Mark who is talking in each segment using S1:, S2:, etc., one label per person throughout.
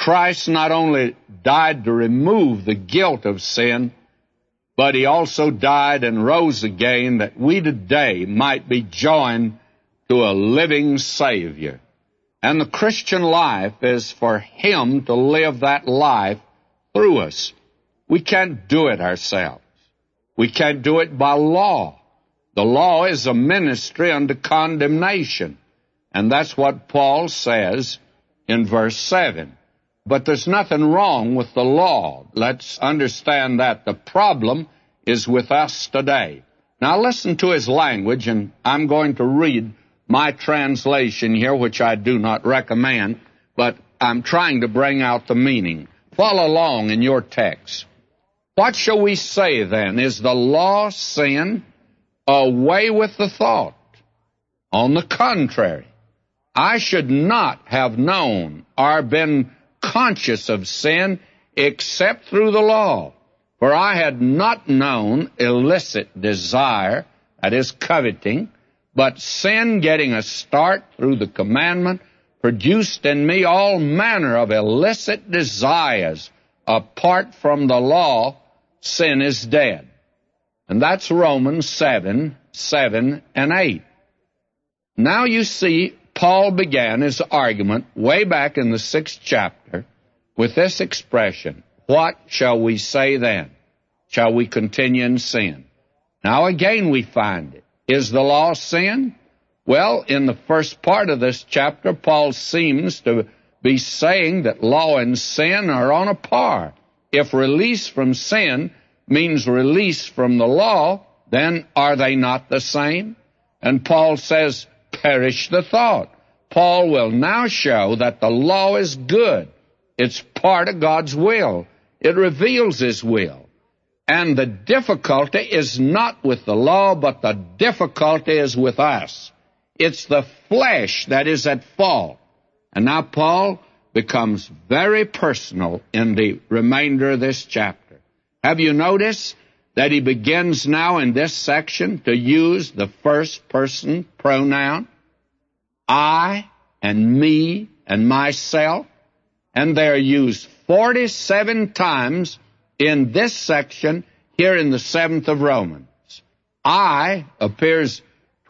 S1: Christ not only died to remove the guilt of sin, but he also died and rose again that we today might be joined to a living Savior. And the Christian life is for him to live that life through us. We can't do it ourselves. We can't do it by law. The law is a ministry unto condemnation. And that's what Paul says in verse 7. But there's nothing wrong with the law. Let's understand that. The problem is with us today. Now listen to his language, and I'm going to read my translation here, which I do not recommend, but I'm trying to bring out the meaning. Follow along in your text. What shall we say then? Is the law sin? Away with the thought. On the contrary, I should not have known or been conscious of sin except through the law. For I had not known illicit desire, that is coveting, but sin getting a start through the commandment produced in me all manner of illicit desires. Apart from the law, sin is dead. And that's Romans 7 and 8. Now you see, Paul began his argument way back in the 6th chapter with this expression, what shall we say then? Shall we continue in sin? Now again we find it. Is the law sin? Well, in the first part of this chapter, Paul seems to be saying that law and sin are on a par. If release from sin means release from the law, then are they not the same? And Paul says, perish the thought. Paul will now show that the law is good. It's part of God's will. It reveals his will. And the difficulty is not with the law, but the difficulty is with us. It's the flesh that is at fault. And now Paul becomes very personal in the remainder of this chapter. Have you noticed that he begins now in this section to use the first person pronoun? I and me and myself. And they're used 47 times in this section here in the 7th of Romans. I appears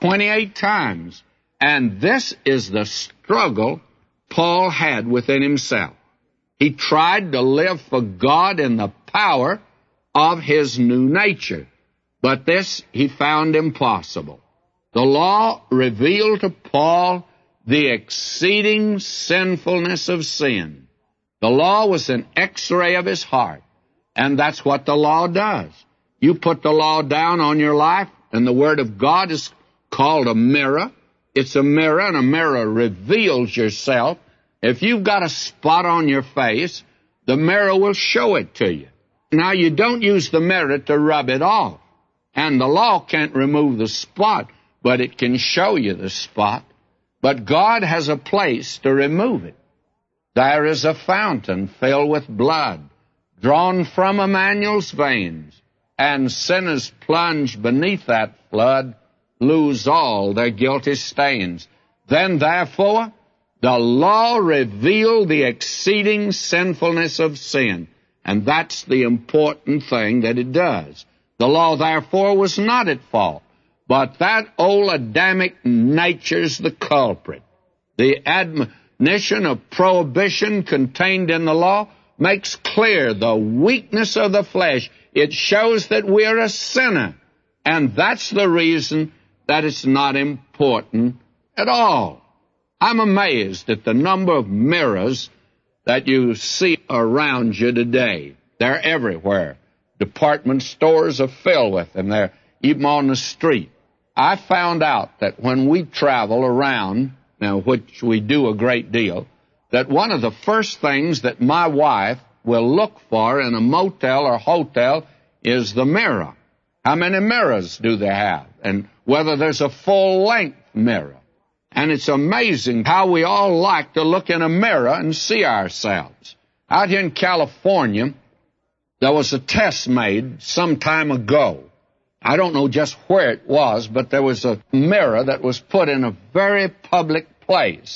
S1: 28 times. And this is the struggle Paul had within himself. He tried to live for God in the power of his new nature. But this he found impossible. The law revealed to Paul the exceeding sinfulness of sin. The law was an x-ray of his heart. And that's what the law does. You put the law down on your life, and the Word of God is called a mirror. It's a mirror, and a mirror reveals yourself. If you've got a spot on your face, the mirror will show it to you. Now, you don't use the mirror to rub it off. And the law can't remove the spot, but it can show you the spot. But God has a place to remove it. There is a fountain filled with blood, drawn from Emmanuel's veins, and sinners plunged beneath that flood lose all their guilty stains. Then, therefore, the law revealed the exceeding sinfulness of sin. And that's the important thing that it does. The law, therefore, was not at fault, but that old Adamic nature's the culprit. The admonition of prohibition contained in the law makes clear the weakness of the flesh. It shows that we're a sinner. And that's the reason that it's not important at all. I'm amazed at the number of mirrors that you see around you today. They're everywhere. Department stores are filled with them. They're even on the street. I found out that when we travel around, now which we do a great deal, that one of the first things that my wife will look for in a motel or hotel is the mirror. How many mirrors do they have? And whether there's a full-length mirror. And it's amazing how we all like to look in a mirror and see ourselves. Out here in California, there was a test made some time ago. I don't know just where it was, but there was a mirror that was put in a very public place.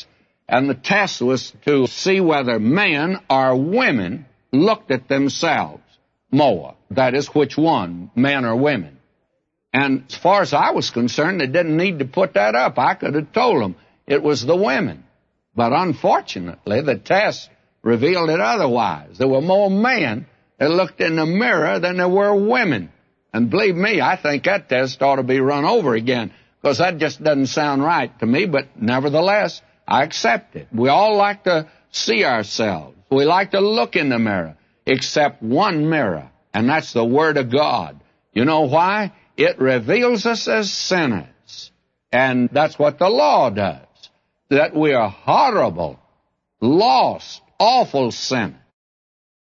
S1: And the test was to see whether men or women looked at themselves more. That is, which one, men or women. And as far as I was concerned, they didn't need to put that up. I could have told them it was the women. But unfortunately, the test revealed it otherwise. There were more men that looked in the mirror than there were women. And believe me, I think that test ought to be run over again, because that just doesn't sound right to me. But nevertheless, I accept it. We all like to see ourselves. We like to look in the mirror, except one mirror, and that's the Word of God. You know why? It reveals us as sinners. And that's what the law does, that we are horrible, lost, awful sinners.